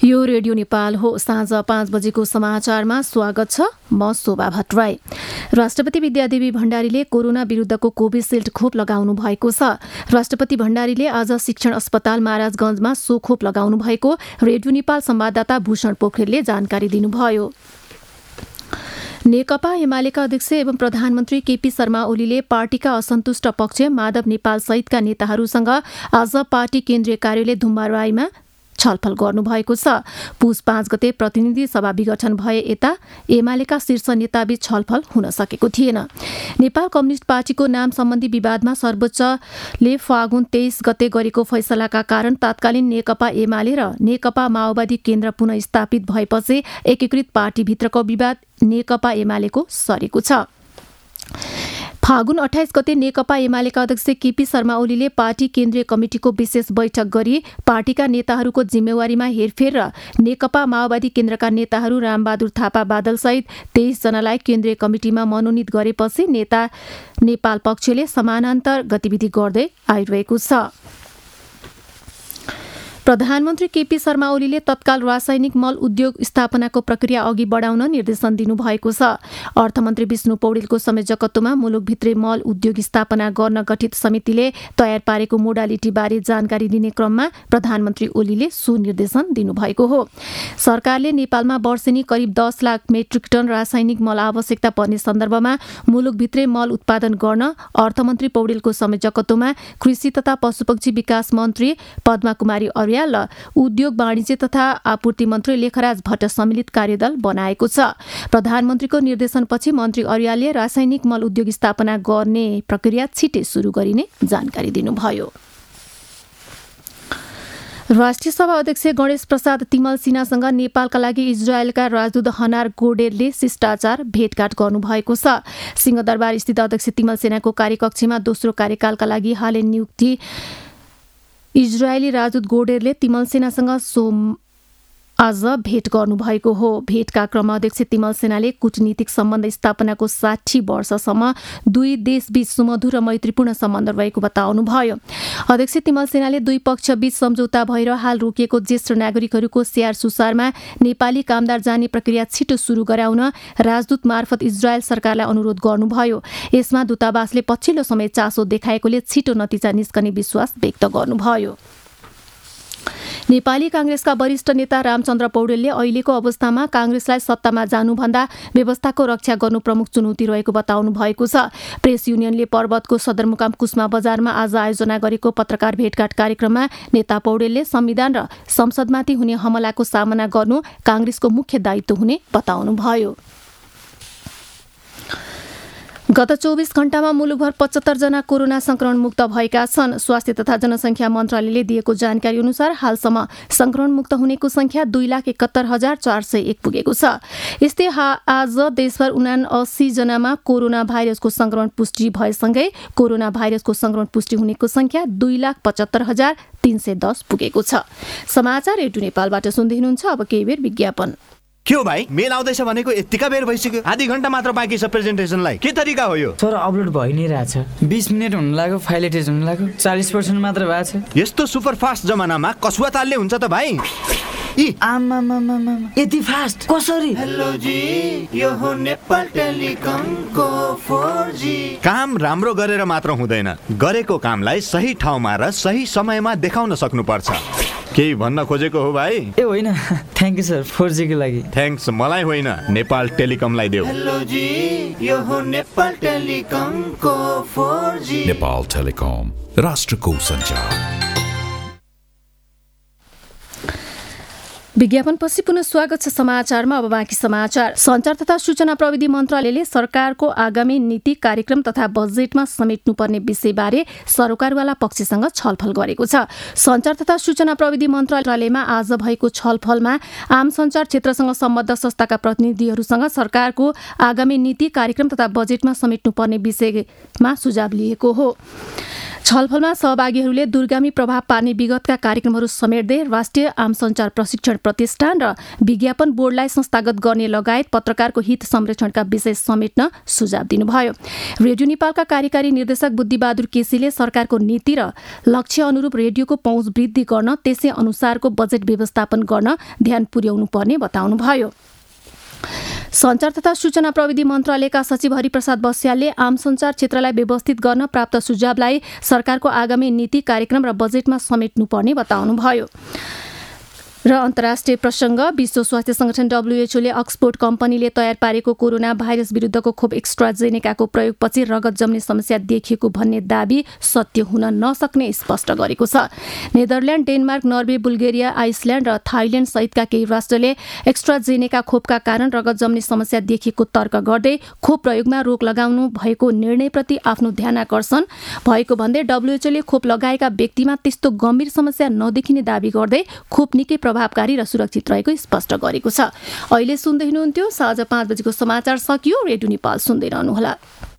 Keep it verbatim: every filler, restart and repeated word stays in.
यो रेडियो नेपाल हो। साँझ पाँच बजेको समाचारमा स्वागत छ। म शोभा भट्टराई। राष्ट्रपति विद्यादेवी भण्डारीले कोरोना विरुद्धको कोभिसिल्ड खोप लगाउनु भएको छ। राष्ट्रपति भण्डारीले आज शिक्षण अस्पताल महाराजगंजमा सो खोप लगाउनु भएको रेडियो नेपाल संवाददाता भूषण पोखरेलले जानकारी दिनुभयो। नेकपा एमालेका अध्यक्ष एवं प्रधानमन्त्री केपी शर्मा ओलीले पार्टीका असन्तुष्ट पक्ष माधव नेपाल सहितका नेताहरूसँग आज पार्टी केन्द्रीय कार्यालय धुम्बाराईमा छलफल गर्नुभएको छ। पुस पाँच गते प्रतिनिधि सभा विघटन भए यता एमालेका शीर्ष नेताबीच छलफल हुन सकेको थिएन। नेपाल कम्युनिष्ट पार्टीको नाम सम्बन्धी विवादमा सर्वोच्चले फागुन तेइस गते गरेको फैसलाका कारण तत्कालीन नेकपा एमाले र नेकपा माओवादी केन्द्र पुनः स्थापित भएपछि एकीकृत पार्टीभित्रको विवाद नेकपा एमालेको सरेको छ। फागुन अठाइस गते नेकपा एमालेका अध्यक्ष केपी शर्मा ओलीले पार्टी केन्द्रीय कमिटिको विशेष बैठक गरी पार्टीका नेताहरूको जिम्मेवारीमा हेरफेर र नेकपा माओवादी केन्द्रका नेताहरू रामबहादुर थापा बादलसहित तेइस जनालाई केन्द्रीय कमिटिमा मनोनित गरेपछि नेता नेपाल पक्षले समानान्तर गतिविधि गर्दै आइरहेको छ। प्रधानमन्त्री केपी शर्मा ओलीले तत्काल रासायनिक मल उद्योग स्थापनाको प्रक्रिया अघि बढाउन निर्देशन दिनुभएको छ। अर्थमन्त्री विष्णु पौडेलको संयोजकत्वमा मुलुकभित्रै मल उद्योग स्थापना गर्न गठित समितिले तयार पारेको मोडालिटीबारे जानकारी दिने क्रममा प्रधानमन्त्री ओलीले सो निर्देशन दिनुभएको हो। सरकारले नेपालमा वर्षेनी करिब दस लाख मेट्रिक टन रासायनिक मल आवश्यकता पर्ने सन्दर्भमा मुलुकभित्रै मल उत्पादन गर्न अर्थमन्त्री पौडेलको संयोजकत्वमा कृषि तथा पशुपक्षी विकास मन्त्री पद्मा कुमारी अर्याल र उद्योग वाणिज्य तथा आपूर्ति मन्त्री लेखराज भट्ट सम्मिलित कार्यदल बनाएको छ। प्रधानमन्त्रीको निर्देशनपछि मन्त्री अर्यालले रासायनिक मल उद्योग स्थापना गर्ने प्रक्रिया छिटै सुरु गरिने जानकारी दिनुभयो। राष्ट्रिय सभा अध्यक्ष गणेश प्रसाद तिमल सिन्हासँग नेपालका लागि इजरायलका राजदूत हनार गोडेरले शिष्टाचार भेटघाट गर्नुभएको छ। सिंहदरबार स्थित अध्यक्ष तिमल सेनाको कार्यकक्षमा दोस्रो कार्यकालका लागि हालै नियुक्ति इजरायली राजदूत गोडेरले तिमल सेनासँग सोम आज भेट गर्नुभएको हो। भेटका क्रममा अध्यक्ष तिमल सेनाले कूटनीतिक सम्बन्ध स्थापनाको साठी वर्षसम्म दुई देशबीच सुमधुर र मैत्रीपूर्ण सम्बन्ध रहेको बताउनुभयो। अध्यक्ष तिमल सेनाले दुई पक्षबीच सम्झौता भएर हाल रोकिएको ज्येष्ठ नागरिकहरूको स्याहार सुसारमा नेपाली कामदार जाने प्रक्रिया छिटो सुरु गराउन राजदूत मार्फत इजरायल सरकारलाई अनुरोध गर्नुभयो। यसमा दूतावासले पछिल्लो समय चासो देखाएकोले छिटो नतिजा निस्कने विश्वास व्यक्त गर्नुभयो। नेपाली कांग्रेसका वरिष्ठ नेता रामचन्द्र पौडेलले अहिलेको अवस्थामा कांग्रेसलाई सत्तामा जानुभन्दा व्यवस्थाको रक्षा गर्नु प्रमुख चुनौती रहेको बताउनु भएको छ। प्रेस युनियनले पर्वतको सदरमुकाम कुस्मा बजारमा आज आयोजना गरेको पत्रकार भेटघाट कार्यक्रममा नेता पौडेलले संविधान र संसदमाथि हुने हमलाको सामना गर्नु कांग्रेसको मुख्य दायित्व हुने बताउनुभयो। गत चौबिस घण्टामा मुलुकभर पचहत्तर जना कोरोना संक्रमण मुक्त भएका छन्। स्वास्थ्य तथा जनसंख्या मन्त्रालयले दिएको जानकारी अनुसार हालसम्म संक्रमण मुक्त हुनेको संख्या दुई लाख एकात्तर हजार चार सय एक पुगेको छ। यस्तै आज देशभर उनासी जनामा कोरोना भाइरसको संक्रमण पुष्टि भएसँगै कोरोना भाइरसको संक्रमण पुष्टि हुनेको संख्या दुई लाख पचहत्तर हजार तीन सय दस पुगेको छ। समाचार रेडियो नेपालबाट सुन्दै हुनुहुन्छ। अब केही बेर विज्ञापन। के हो भाइ, मेल आउँदैछ भनेको यतिका बेर भइसक्यो? आधी घण्टा मात्र बाँकी छ प्रेजेन्टेसनलाई। के तरिका हो यो? सर अपलोड भइ नै रहेछ। बीस मिनेट हुन लाग्यो, फाइल एटेच हुन लाग्यो, चालीस पर्सेन्ट मात्र भएको छ। यस्तो सुपर फास्ट जमानामा कसुवा तालले हुन्छ त भाइ? आमामामामा यति फास्ट कसरी? हेलो जी, यो हो नेपाल टेलिकमको फोर जी। काम राम्रो गरेर मात्र हुँदैन, गरेको कामलाई सही ठाउँमा र सही समयमा देखाउन सक्नुपर्छ। केही भन्न खोजेको हो भाइ? ए होइन, thank you sir four G को लागि। थ्याङ्क्स मलाई होइन, नेपाल टेलिकमलाई देऊ। हेलो जी, यो हो नेपाल टेलिकमको फोर जी। नेपाल टेलिकम, राष्ट्रको सञ्चार। विज्ञापनपछि पुनः स्वागत छ समाचारमा। अब बाँकी समाचार। सञ्चार तथा सूचना प्रविधि मन्त्रालयले सरकारको आगामी नीति कार्यक्रम तथा बजेटमा समेट्नुपर्ने विषयबारे सरोकारवाला पक्षसँग छलफल गरेको छ। सञ्चार तथा सूचना प्रविधि मन्त्रालयमा आज भएको छलफलमा आम सञ्चार क्षेत्रसँग सम्बद्ध संस्थाका प्रतिनिधिहरूसँग सरकारको आगामी नीति कार्यक्रम तथा बजेटमा समेट्नुपर्ने विषयमा सुझाव लिएको हो। छलफलमा सहभागीहरूले दूरगामी प्रभाव पार्ने विगतका कार्यक्रमहरू समेट्दै राष्ट्रिय आम सञ्चार प्रशिक्षण प्रतिष्ठान र विज्ञापन बोर्डलाई संस्थागत गर्ने लगायत पत्रकारको हित संरक्षणका विषय समेट्न सुझाव दिनुभयो। रेडियो नेपालका कार्यकारी निर्देशक बुद्धिबहादुर केसीले सरकारको नीति र लक्ष्य अनुरूप रेडियोको पहुँच वृद्धि गर्न त्यसै अनुसारको बजेट व्यवस्थापन गर्न ध्यान पुर्याउनु पर्ने बताउनुभयो। सञ्चार तथा सूचना प्रविधि मन्त्रालयका सचिव हरिप्रसाद बस्यालले आम सञ्चार क्षेत्रलाई व्यवस्थित गर्न प्राप्त सुझावलाई सरकारको आगामी नीति कार्यक्रम र बजेटमा समेट्नुपर्ने बताउनुभयो। र अन्तर्राष्ट्रिय प्रसङ्ग विश्व स्वास्थ्य संगठन डब्ल्युएचओले अक्सफोर्ड कम्पनीले तयार पारेको कोरोना भाइरस विरुद्धको खोप एक्स्ट्राजेनेकाको प्रयोगपछि रगत जम्ने समस्या देखिएको भन्ने दाबी सत्य हुन नसक्ने स्पष्ट गरेको छ। Netherlands, Denmark, Norway, Bulgaria, Iceland र थाइल्यान्ड सहितका केही राष्ट्रले एक्स्ट्राजेनेका खोपका कारण रगत जम्ने समस्या देखिएको तर्क गर्दै खोप प्रयोगमा रोक लगाउनु भएको निर्णयप्रति आफ्नो ध्यानाकर्षण भएको भन्दै डब्ल्युएचओले खोप लगाएका व्यक्तिमा त्यस्तो गम्भीर समस्या नदेखिने दाबी गर्दै खोप निकै प्रभावकारी र सुरक्षित रहेको स्पष्ट गरेको छ। अहिले सुन्दै हुनुहुन्थ्यो साँझ पाँच बजेको समाचार सकियो। रेडियो नेपाल सुन्दै रहनुहोला।